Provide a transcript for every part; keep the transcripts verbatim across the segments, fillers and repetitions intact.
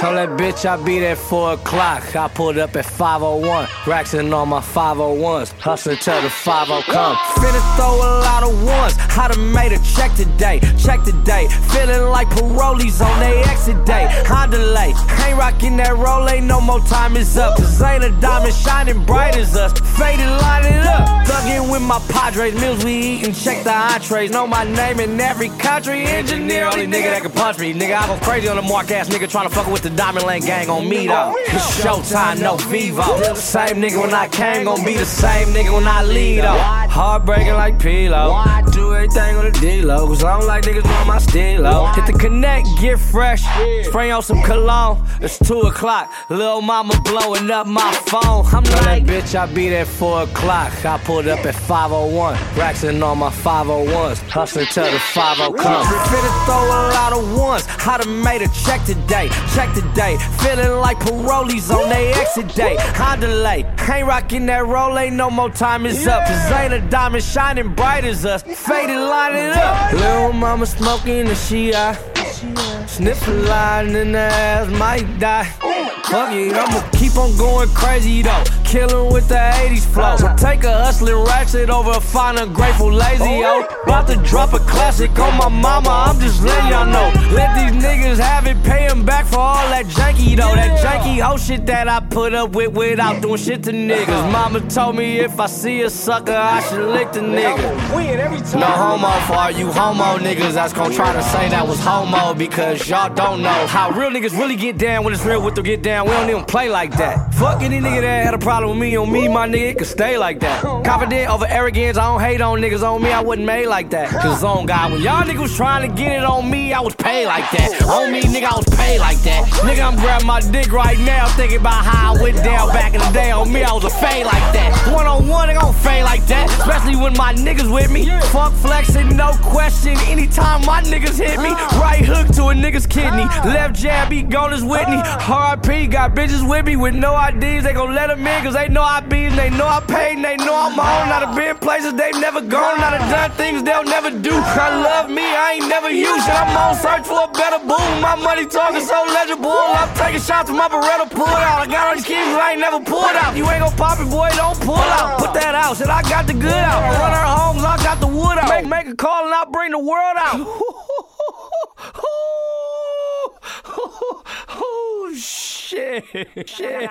Told that bitch I be there at four o'clock. I pulled up at five oh one. Racks in all my five oh ones. Hustling till the five oh come. Finna throw a lot of ones. I done made a check today. Check today. Feeling like parolees on they exit day. I delay. Ain't rocking that roll. Ain't no more time is up. Cause ain't a diamond shining bright as us. Faded line it up. Thuggin' with my Padres. Meals we eatin'. Check the entrees. Know my name in every country. Engineer. Only nigga that can punch me. Nigga, I go crazy on the mark ass nigga tryna fuck with the Diamond Lane gang on me though. It's showtime, no Vivo. Same nigga when I came, gon' be the same nigga when I leave though. Heartbreaking like P-Lo. Do everything on the D-Lo. Cause I don't like niggas on my stilo. Hit the connect, get fresh. Spray on some cologne. It's two o'clock. Lil' mama blowing up my phone. I'm like, bitch, I be there at four o'clock. I pulled up at five oh one. Racks in all my five oh ones. Hustling till the five oh come. Finna throw a lot of ones. I done made a check today. Check today. Feeling like parolees on they exit day. I delay. Ain't rocking that roll. Ain't no more time is up. Cause ain't a diamond shining bright as us. Faded line it up. Lil' mama smoking and she high. Sniff a line in the ass, might die. Fuck it, I'ma keep on going crazy though. Killin' with the eighties flow. So take a hustlin' ratchet over a fine ungrateful lazy, yo. About to drop a classic on my mama, I'm just letting y'all know. Let these niggas have it, pay them back for all that janky though. That janky hoe shit that I put up with without doing shit to niggas. Mama told me if I see a sucker, I should lick the nigga. No homo for all you homo niggas that's gon' try to say that was homo. Because y'all don't know how real niggas really get down when it's real with them get down. We don't even play like that. Fuck any nigga that had a problem with me on me, my nigga, it could stay like that. Confident over arrogance, I don't hate on niggas on me, I wasn't made like that. Cause on God, when y'all niggas was trying to get it on me, I was paid like that. On me, nigga, I was paid like that. Nigga, I'm grabbing my dick right now, thinking about how I went down back in the day. On me, I was a fade like that. One on one, nigga, I don't fade like that. Especially when my niggas with me. Fuck flexing, no question. Anytime my niggas hit me, right hook to a nigga's kidney. Left jab, he gone as Whitney. R I P, got bitches with me with no I Ds. They gon' let them in cause they know I be and they know I paid and they know I'm on. Not have been places they've never gone. Not have done things they'll never do. I love me, I ain't never used it. I'm on search for a better boom. My money talking so legible. I'm taking shots with my Beretta pulled out. I got all these keys I ain't never pulled out. You ain't gon' pop it, boy, don't pull out. Put that out, said I got the good out. Run our homes, I got the wood out. Make, make a call and I'll bring the world out. Oh shit, shit.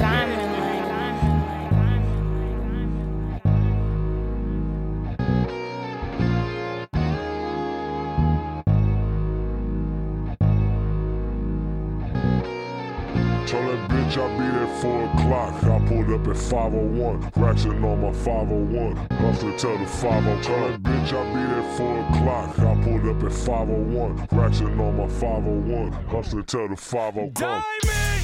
Tell that bitch I be there at four o'clock. I pulled up at five oh one. Racks in on my five oh one. Hustling till the five oh. Tell that bitch I be there at four o'clock. I pulled up at five oh one. Racks in on my five oh one. Hustling till the five oh come.